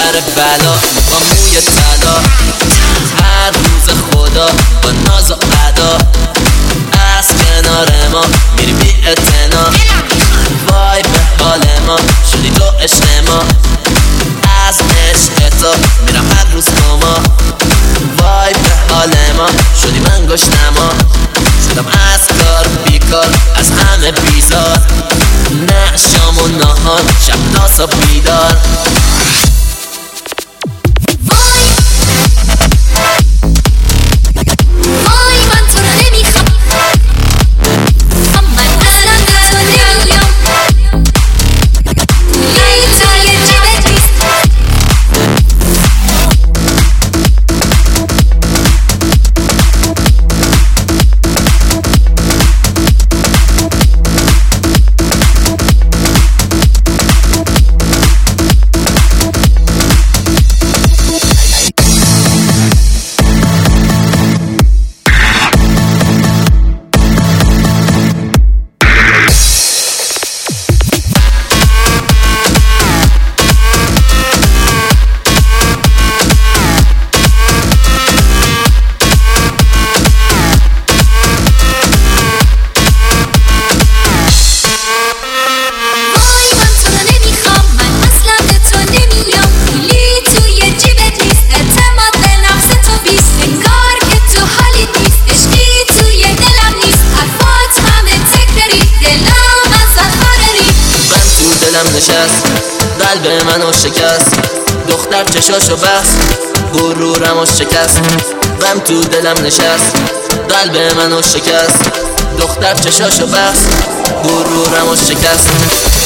سر بلا با موی طلا، هر روز خدا با ناز و ادا از کنار ما میری بی اعتنا. وای به حال ما شدی تو عشق ما، از عشق تو میرم هر روز کما. وای به حال ما شدی من گشنما، شدم از کار بیکار از همه بیزار، نه شام و نهار شب ناسا بیدار. نشست قلب منو شکست، دختر چشاشو بست غرورمو شکست. غم تو دلم نشست قلب منو شکست، دختر چشاشو بست غرورمو شکست.